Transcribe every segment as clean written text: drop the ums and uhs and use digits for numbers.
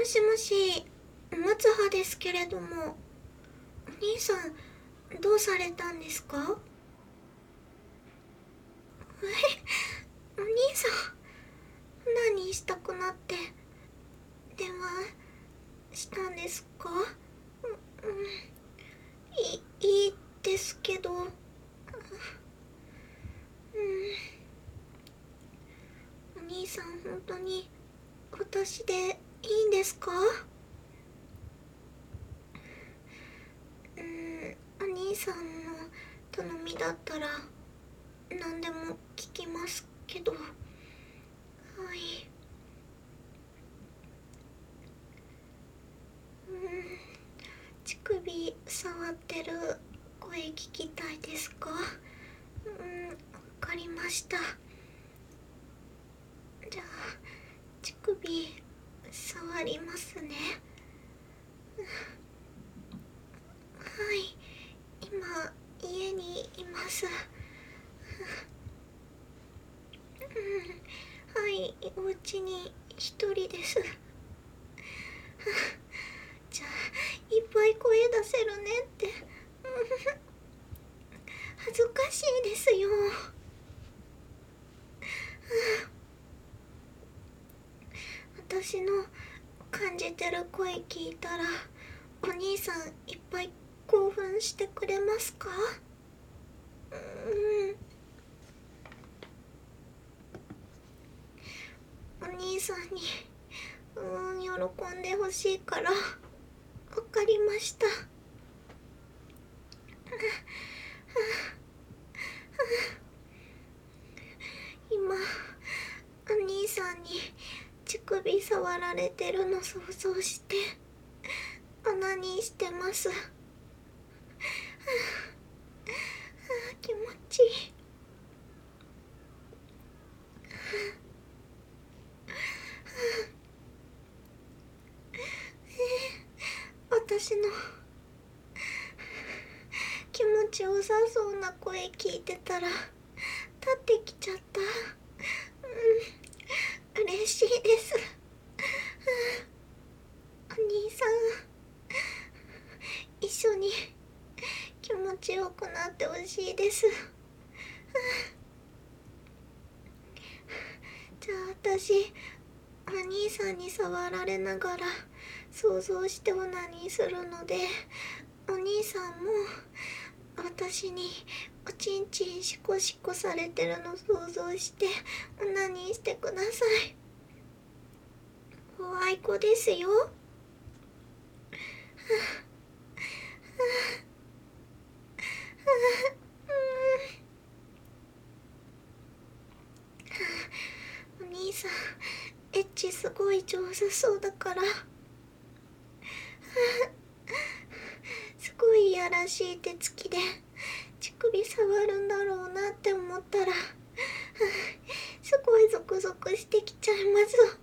もしもし、松葉ですけれども、お兄さん、どうされたんですか？お兄さん、何したくなって電話したんですか？いいですけど、お兄さん本当に私でいいんですか？お兄さんの頼みだったら何でも聞きますけど。はい。乳首触ってる声聞きたいですか？わかりました。じゃあ乳首触りますね。はい、今家にいます。はい、お家に一人です。じゃあいっぱい声出せるねって。恥ずかしいですよ。私の感じてる声聞いたらお兄さんいっぱい興奮してくれますか？お兄さんに喜んでほしいからわかりました。今お兄さんに乳首触られてるの想像してオナニーしてます。気持ちいい。私の気持ちよさそうな声聞いてたら立ってきちゃった。嬉しいです。お兄さん、一緒に気持ちよくなってほしいです。じゃあ私お兄さんに触られながら想像してオナニーするので、お兄さんも私におちんちんシコシコされてるの想像してオナニーしてください。おあいこですよ。お兄さんエッチすごい上手そうだからすごいいやらしい手つきで乳首触るんだろうなって思ったらすごいゾクゾクしてきちゃいます。はい、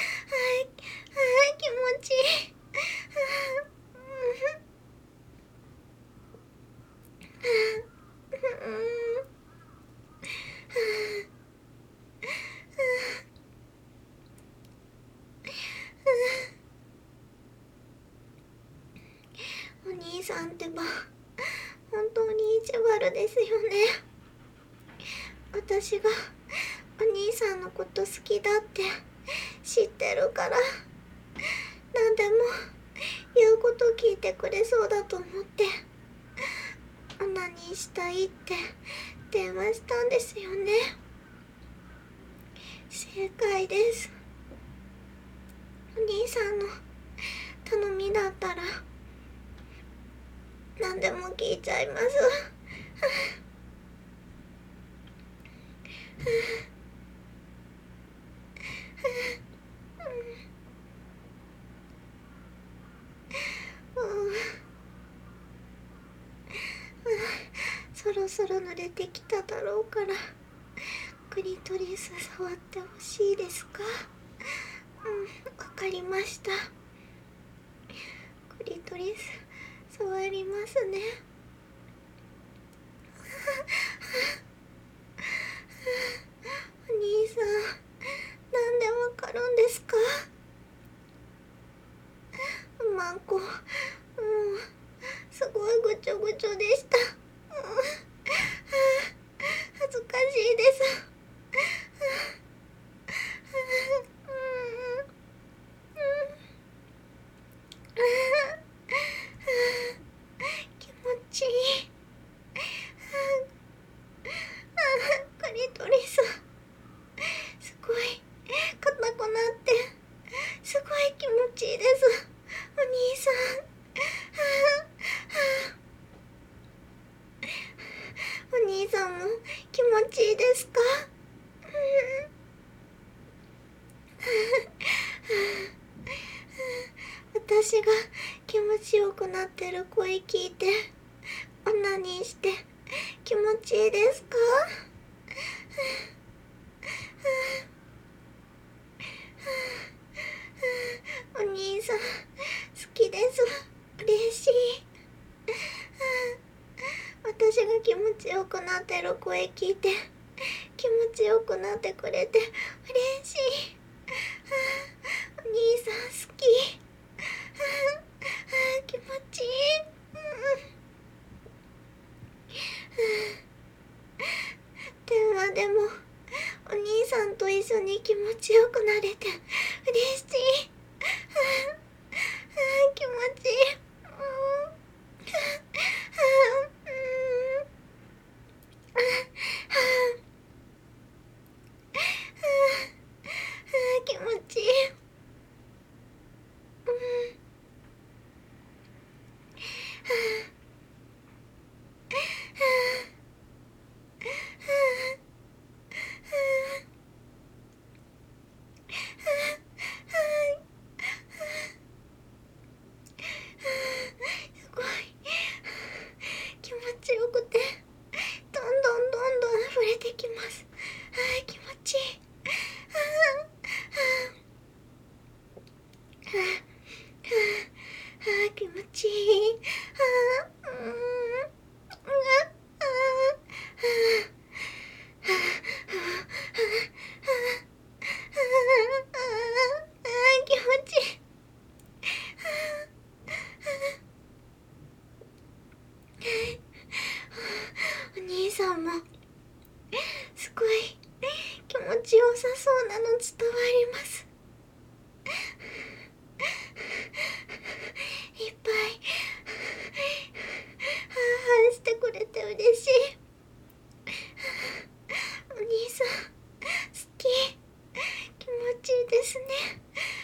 気持ちいい。お兄さんってば本当に意地悪ですよね。私がお兄さんのこと好きだって知ってるから何でも言うこと聞いてくれそうだと思ってオナニーしたいって電話したんですよね。正解です。お兄さんの頼みだったら何でも聞いちゃいます。そろそろ濡れてきただろうからクリトリス触ってほしいですか？わかりました。クリトリス触りますね。お兄さん、なんでわかるんですか？ あんこ、すごいぐちょぐちょでした。恥ずかしいです。気持ちいい。クリトリスすごい硬くなってすごい気持ちいいです。お兄さん、お兄さんも気持ちいいですか？私が気持ちよくなってる声聞いてオナニーして気持ちいいですか？お兄さん好きです。嬉しい。私が気持ちよくなってる声聞いて気持ちよくなってくれて嬉しい。お兄さん好き。気持ちいい。電話でもお兄さんと一緒に気持ちよくなれて嬉しい。気持ちいい。気持ちいい。すごい気持ちよくてどんどん溢れてきます。気持ちいい。気持ちいい。気持ちいい。お兄さんもすごい気持ちよさそうなの伝わります。いっぱいしてくれて嬉しい。お兄さん好き。気持ちいいですね。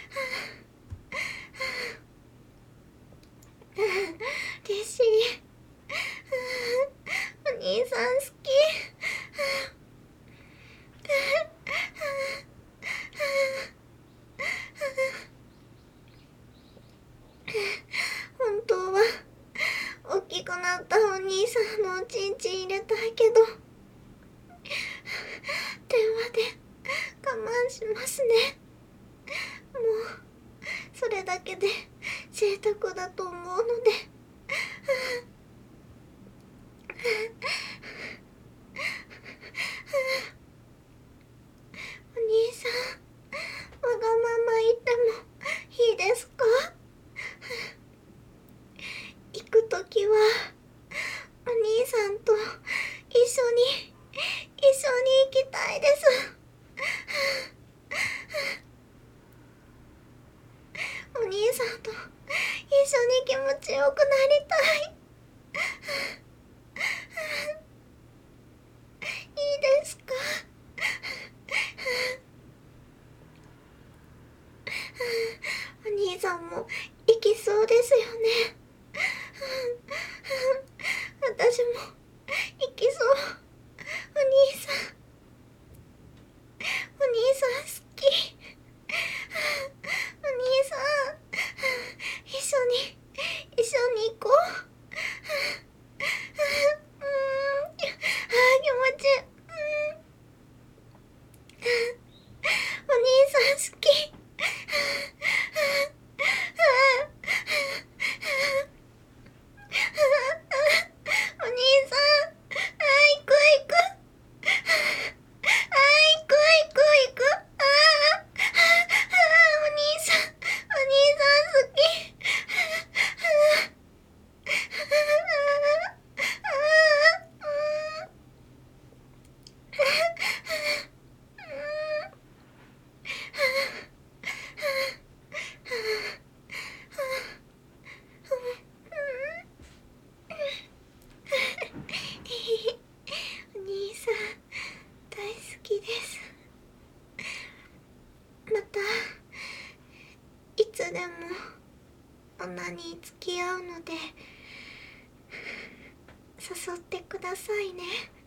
嬉しい。お兄さん好き。本当は大きくなったお兄さんのおちんちん入れたいけど電話で我慢しますね。もうそれだけで贅沢だと思うのでお兄さん、わがまま言ってもいいですか？行くときはお兄さんと一緒に行きたいです。お兄さんと一緒に気持ちよくなりたい。いいですか？お兄さんも行きそうですよね。私も行きそう。お兄さん好き。お兄さん一緒に行こう。気持ちいい。お兄さん好き。お兄さん、行く。 に付き合うので誘ってくださいね。